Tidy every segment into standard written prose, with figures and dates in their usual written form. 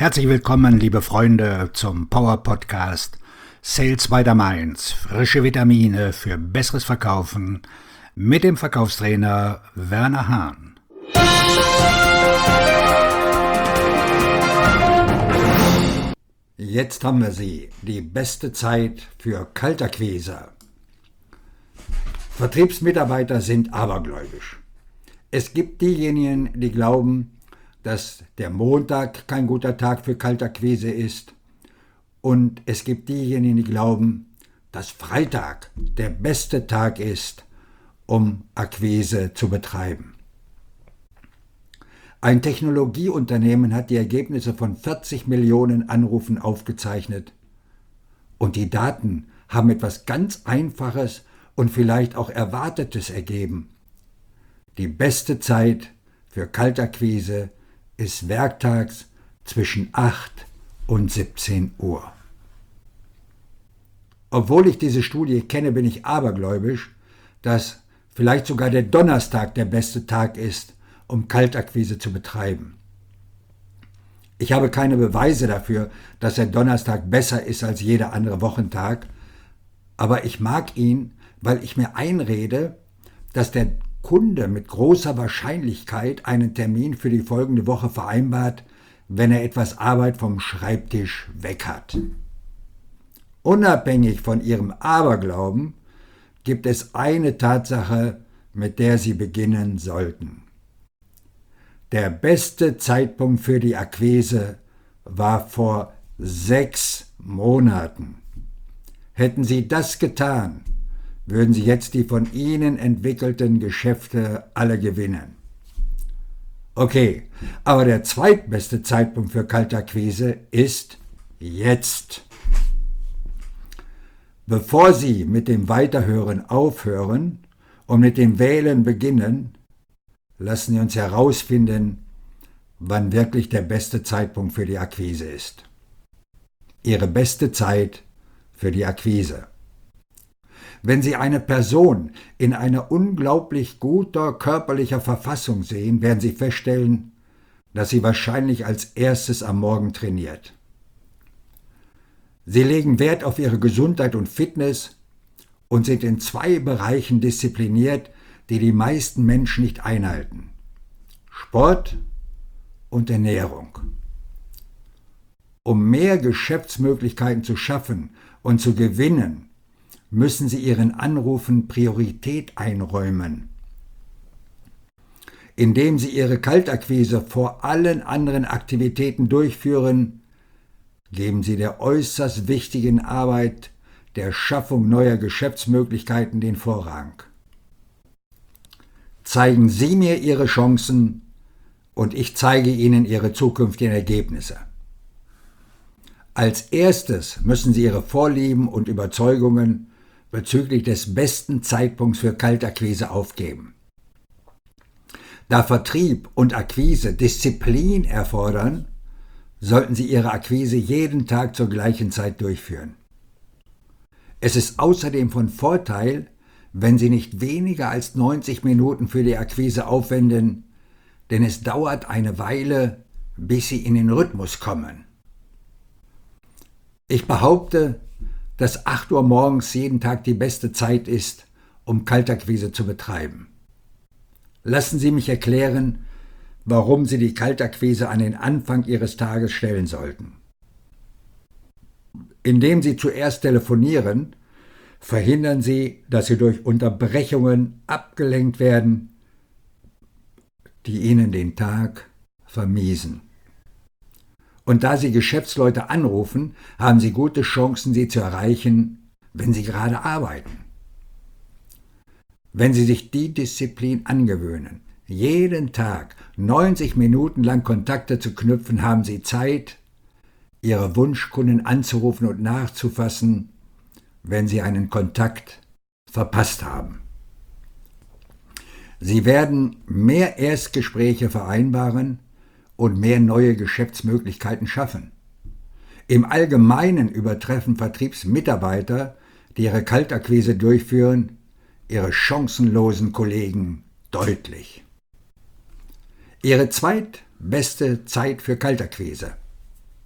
Herzlich willkommen, liebe Freunde, zum Power Podcast Sales by the Mainz. Frische Vitamine für besseres Verkaufen mit dem Verkaufstrainer Werner Hahn. Jetzt haben wir sie, die beste Zeit für Kaltakquise. Vertriebsmitarbeiter sind abergläubisch. Es gibt diejenigen, die glauben, dass der Montag kein guter Tag für Kaltakquise ist. Und es gibt diejenigen, die glauben, dass Freitag der beste Tag ist, um Akquise zu betreiben. Ein Technologieunternehmen hat die Ergebnisse von 40 Millionen Anrufen aufgezeichnet. Und die Daten haben etwas ganz Einfaches und vielleicht auch Erwartetes ergeben. Die beste Zeit für Kaltakquise ist werktags zwischen 8 und 17 Uhr. Obwohl ich diese Studie kenne, bin ich abergläubisch, dass vielleicht sogar der Donnerstag der beste Tag ist, um Kaltakquise zu betreiben. Ich habe keine Beweise dafür, dass der Donnerstag besser ist als jeder andere Wochentag, aber ich mag ihn, weil ich mir einrede, dass der Kunde mit großer Wahrscheinlichkeit einen Termin für die folgende Woche vereinbart, wenn er etwas Arbeit vom Schreibtisch weg hat. Unabhängig von Ihrem Aberglauben gibt es eine Tatsache, mit der Sie beginnen sollten. Der beste Zeitpunkt für die Akquise war vor 6 Monaten. Hätten Sie das getan, würden Sie jetzt die von Ihnen entwickelten Geschäfte alle gewinnen. Okay, aber der zweitbeste Zeitpunkt für Kaltakquise ist jetzt. Bevor Sie mit dem Weiterhören aufhören und mit dem Wählen beginnen, lassen Sie uns herausfinden, wann wirklich der beste Zeitpunkt für die Akquise ist. Ihre beste Zeit für die Akquise. Wenn Sie eine Person in einer unglaublich guter körperlicher Verfassung sehen, werden Sie feststellen, dass sie wahrscheinlich als erstes am Morgen trainiert. Sie legen Wert auf ihre Gesundheit und Fitness und sind in 2 Bereichen diszipliniert, die die meisten Menschen nicht einhalten: Sport und Ernährung. Um mehr Geschäftsmöglichkeiten zu schaffen und zu gewinnen, müssen Sie Ihren Anrufen Priorität einräumen. Indem Sie Ihre Kaltakquise vor allen anderen Aktivitäten durchführen, geben Sie der äußerst wichtigen Arbeit der Schaffung neuer Geschäftsmöglichkeiten den Vorrang. Zeigen Sie mir Ihre Chancen und ich zeige Ihnen Ihre zukünftigen Ergebnisse. Als erstes müssen Sie Ihre Vorlieben und Überzeugungen bezüglich des besten Zeitpunkts für Kaltakquise aufgeben. Da Vertrieb und Akquise Disziplin erfordern, sollten Sie Ihre Akquise jeden Tag zur gleichen Zeit durchführen. Es ist außerdem von Vorteil, wenn Sie nicht weniger als 90 Minuten für die Akquise aufwenden, denn es dauert eine Weile, bis Sie in den Rhythmus kommen. Ich behaupte, dass 8 Uhr morgens jeden Tag die beste Zeit ist, um Kaltakquise zu betreiben. Lassen Sie mich erklären, warum Sie die Kaltakquise an den Anfang Ihres Tages stellen sollten. Indem Sie zuerst telefonieren, verhindern Sie, dass Sie durch Unterbrechungen abgelenkt werden, die Ihnen den Tag vermiesen. Und da Sie Geschäftsleute anrufen, haben Sie gute Chancen, sie zu erreichen, wenn Sie gerade arbeiten. Wenn Sie sich die Disziplin angewöhnen, jeden Tag 90 Minuten lang Kontakte zu knüpfen, haben Sie Zeit, Ihre Wunschkunden anzurufen und nachzufassen, wenn Sie einen Kontakt verpasst haben. Sie werden mehr Erstgespräche vereinbaren und mehr neue Geschäftsmöglichkeiten schaffen. Im Allgemeinen übertreffen Vertriebsmitarbeiter, die ihre Kaltakquise durchführen, ihre chancenlosen Kollegen deutlich. Ihre zweitbeste Zeit für Kaltakquise.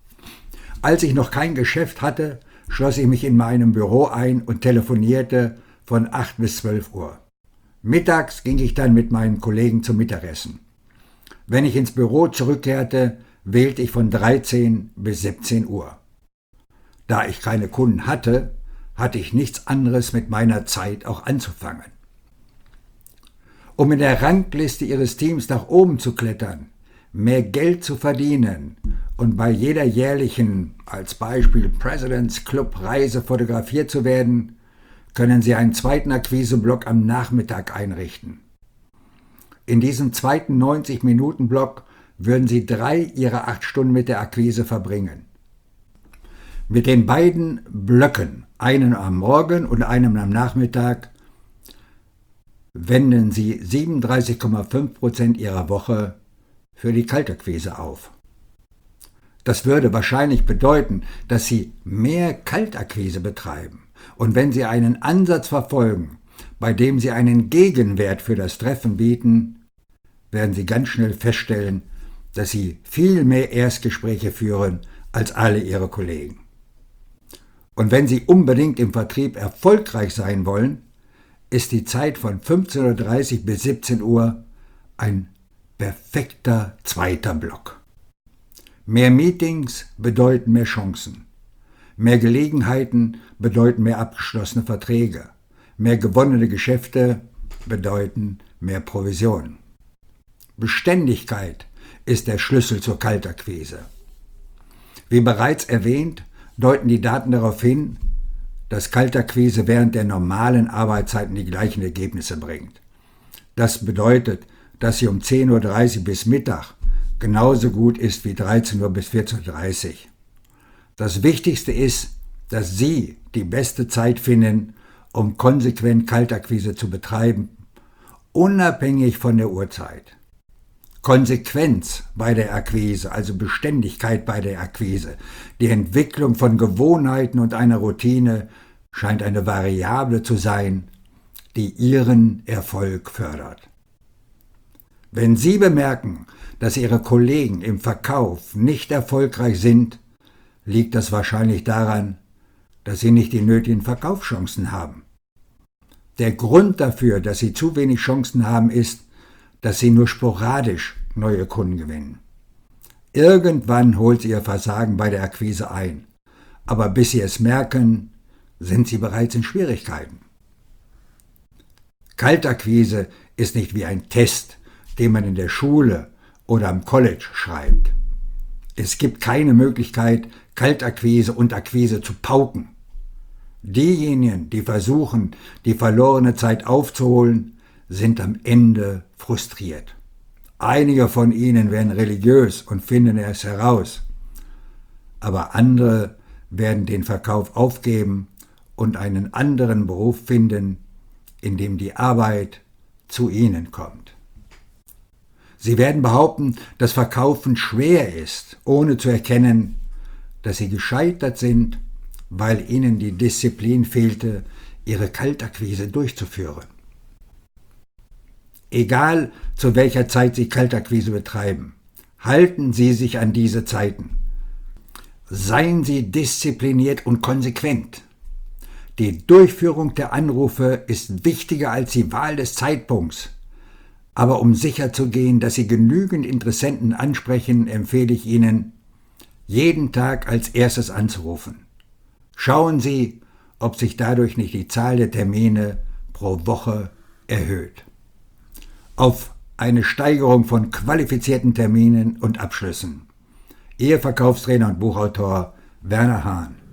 Als ich noch kein Geschäft hatte, schloss ich mich in meinem Büro ein und telefonierte von 8 bis 12 Uhr. Mittags ging ich dann mit meinen Kollegen zum Mittagessen. Wenn ich ins Büro zurückkehrte, wählte ich von 13 bis 17 Uhr. Da ich keine Kunden hatte, hatte ich nichts anderes mit meiner Zeit auch anzufangen. Um in der Rangliste Ihres Teams nach oben zu klettern, mehr Geld zu verdienen und bei jeder jährlichen, als Beispiel President's Club Reise fotografiert zu werden, können Sie einen zweiten Akquiseblock am Nachmittag einrichten. In diesem zweiten 90-Minuten-Block würden Sie 3 Ihrer 8 Stunden mit der Akquise verbringen. Mit den beiden Blöcken, einem am Morgen und einem am Nachmittag, wenden Sie 37,5% Ihrer Woche für die Kaltakquise auf. Das würde wahrscheinlich bedeuten, dass Sie mehr Kaltakquise betreiben. Und wenn Sie einen Ansatz verfolgen, bei dem Sie einen Gegenwert für das Treffen bieten, werden Sie ganz schnell feststellen, dass Sie viel mehr Erstgespräche führen als alle Ihre Kollegen. Und wenn Sie unbedingt im Vertrieb erfolgreich sein wollen, ist die Zeit von 15:30 Uhr bis 17 Uhr ein perfekter zweiter Block. Mehr Meetings bedeuten mehr Chancen. Mehr Gelegenheiten bedeuten mehr abgeschlossene Verträge. Mehr gewonnene Geschäfte bedeuten mehr Provisionen. Beständigkeit ist der Schlüssel zur Kaltakquise. Wie bereits erwähnt, deuten die Daten darauf hin, dass Kaltakquise während der normalen Arbeitszeiten die gleichen Ergebnisse bringt. Das bedeutet, dass sie um 10:30 Uhr bis Mittag genauso gut ist wie 13 Uhr bis 14:30 Uhr. Das Wichtigste ist, dass Sie die beste Zeit finden, um konsequent Kaltakquise zu betreiben, unabhängig von der Uhrzeit. Konsequenz bei der Akquise, also Beständigkeit bei der Akquise, die Entwicklung von Gewohnheiten und einer Routine scheint eine Variable zu sein, die Ihren Erfolg fördert. Wenn Sie bemerken, dass Ihre Kollegen im Verkauf nicht erfolgreich sind, liegt das wahrscheinlich daran, dass Sie nicht die nötigen Verkaufschancen haben. Der Grund dafür, dass Sie zu wenig Chancen haben, ist, dass Sie nur sporadisch neue Kunden gewinnen. Irgendwann holt Sie Ihr Versagen bei der Akquise ein, aber bis Sie es merken, sind Sie bereits in Schwierigkeiten. Kaltakquise ist nicht wie ein Test, den man in der Schule oder am College schreibt. Es gibt keine Möglichkeit, Kaltakquise und Akquise zu pauken. Diejenigen, die versuchen, die verlorene Zeit aufzuholen, sind am Ende frustriert. Einige von ihnen werden religiös und finden es heraus, aber andere werden den Verkauf aufgeben und einen anderen Beruf finden, in dem die Arbeit zu ihnen kommt. Sie werden behaupten, dass Verkaufen schwer ist, ohne zu erkennen, dass sie gescheitert sind, weil ihnen die Disziplin fehlte, ihre Kaltakquise durchzuführen. Egal, zu welcher Zeit Sie Kaltakquise betreiben, halten Sie sich an diese Zeiten. Seien Sie diszipliniert und konsequent. Die Durchführung der Anrufe ist wichtiger als die Wahl des Zeitpunkts. Aber um sicherzugehen, dass Sie genügend Interessenten ansprechen, empfehle ich Ihnen, jeden Tag als erstes anzurufen. Schauen Sie, ob sich dadurch nicht die Zahl der Termine pro Woche erhöht. Auf eine Steigerung von qualifizierten Terminen und Abschlüssen. Ihr Verkaufstrainer und Buchautor Werner Hahn.